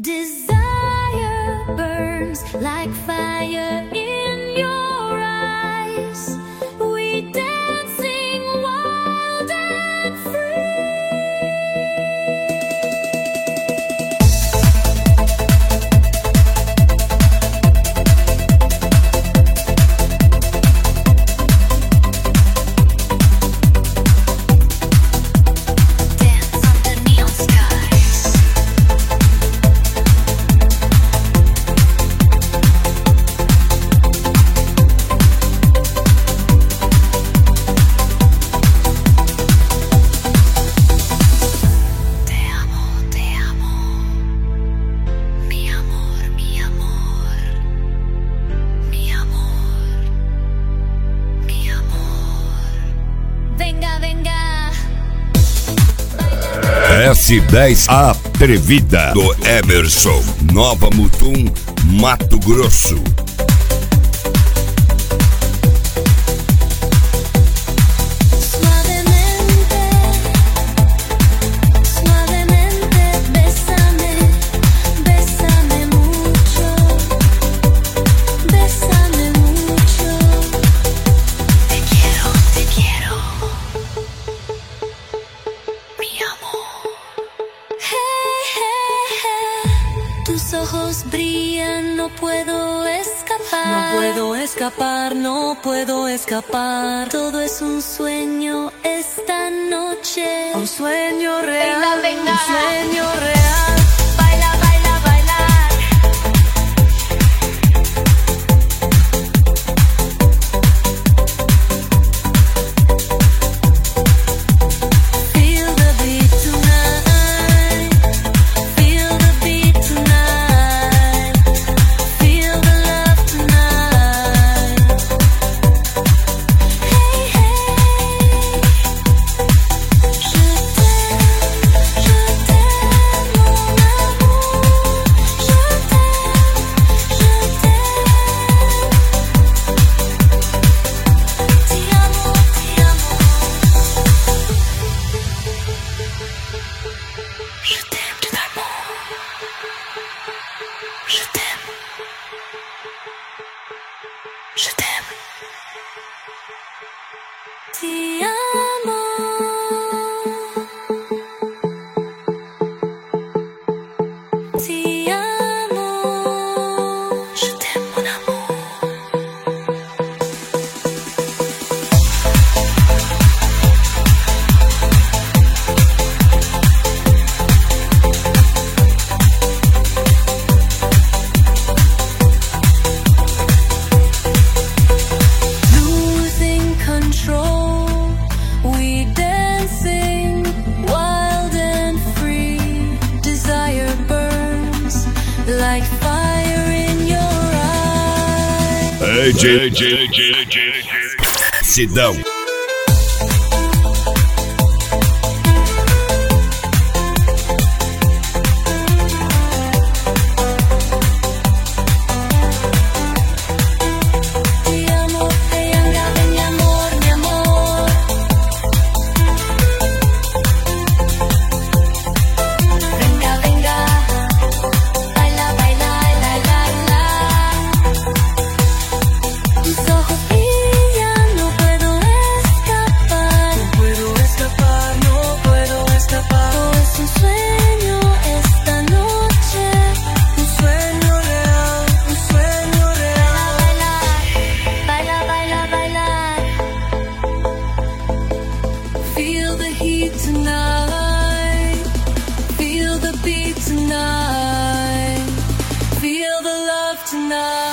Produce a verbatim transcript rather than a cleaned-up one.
Desire burns like fire in your eyes. We dancing wild and S dez Atrevida, do Emerson, Nova Mutum, Mato Grosso. Tus ojos brillan, no puedo escapar. No puedo escapar, no puedo escapar. Todo es un sueño esta noche. Un sueño real, venga, venga. Un sueño real. Baila, baila, bailar. Feel the beat tonight. Feel the beat tonight. Feel the love tonight. Hey, hey. Je t'aime, je t'aime, mon amour. Je t'aime, je t'aime. Ti amo, ti amo. Je t'aime de l'amour. Je t'aime. Je t'aime. Ti amo. Ti amo. Je t'aime, mon amour. Losing control, we dancing wild and free. Desire burns like fire in your eyes. A J, J, J, J, Sidão. Ti amo, venga, ven mi amor, mi amor. Venga, venga, baila, baila, la, la, la. Tus ojos brillan, no puedo escapar. No puedo escapar, no puedo escapar. Todo es un sueño esta noche. Un sueño real, un sueño real. Baila, baila, bailar. Feel the heat tonight. Feel the beat tonight. Feel the love tonight.